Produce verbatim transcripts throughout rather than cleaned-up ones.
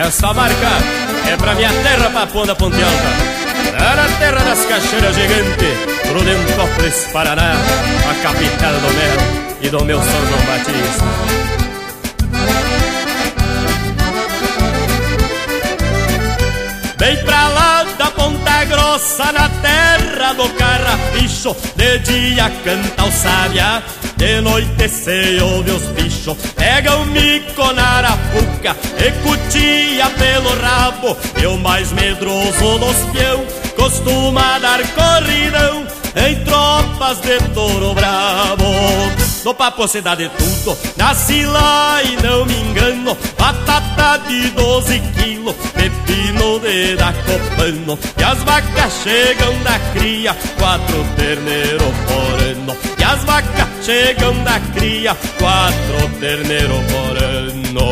Essa marca é pra minha terra, Papuã Ponte Alta, lá na terra das cachoeiras gigantes, Prudentópolis, Paraná, a capital do mel e do meu São João Batista. Vem pra lá da Ponta Grossa, na terra do carrapicho, de dia canta o sábia, de noite se ouve os bichos. Pega o mico na arapuca e cutia pelo rabo, e o mais medroso dos peão costuma dar corridão em tropas de touro bravo. No papo se dá de tudo, nasci lá e não me engano, batata de doze quilos, pepino de da copano, e as vacas chegam da cria, quatro terneiros por ano. E as vacas chegam da cria, quatro terneiros por ano.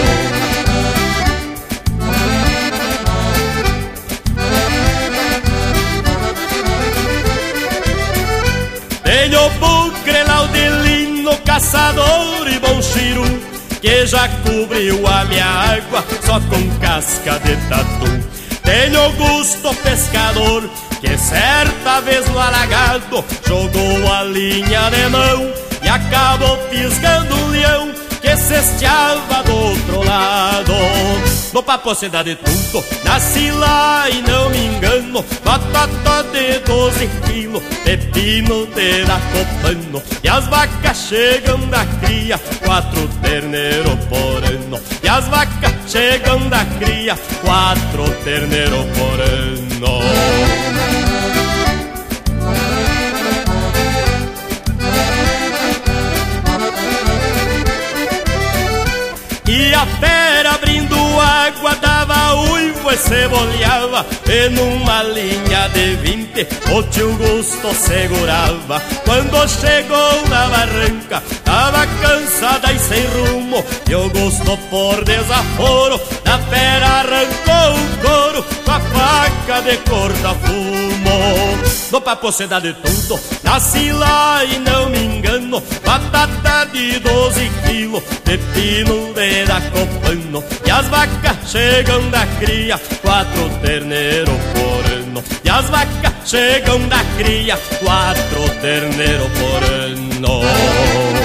Tenho bucre, laudelino, caçador e bom chiru, que já cobriu a minha água só com casca de tatu. Tenho gosto pescador, que certa vez no alagado jogou a linha de mão e acabou fisgando um leão que cesteava do outro lado. No papo se dá de tudo, nasci lá e não me engano, batata de doze quilos, pepino de da copano, e as vacas chegam da cria, quatro terneiros por ano. E as vacas chegam da cria, quatro terneiros por ano. E a fera abrindo água dava uivo e ceboleava, e numa linha de vinte o tio Gusto segurava. Quando chegou na barranca tava cansada e sem rumo, e o Gusto por desaforo da fera arrancou um couro com a faca de corta-fumo. No papo se dá de tudo, nasci lá e não me engano, batata de doze quilos, pepino de da copano, e as vacas chegam da cria, quatro terneiros por ano. E as vacas chegam da cria, quatro terneiros por ano.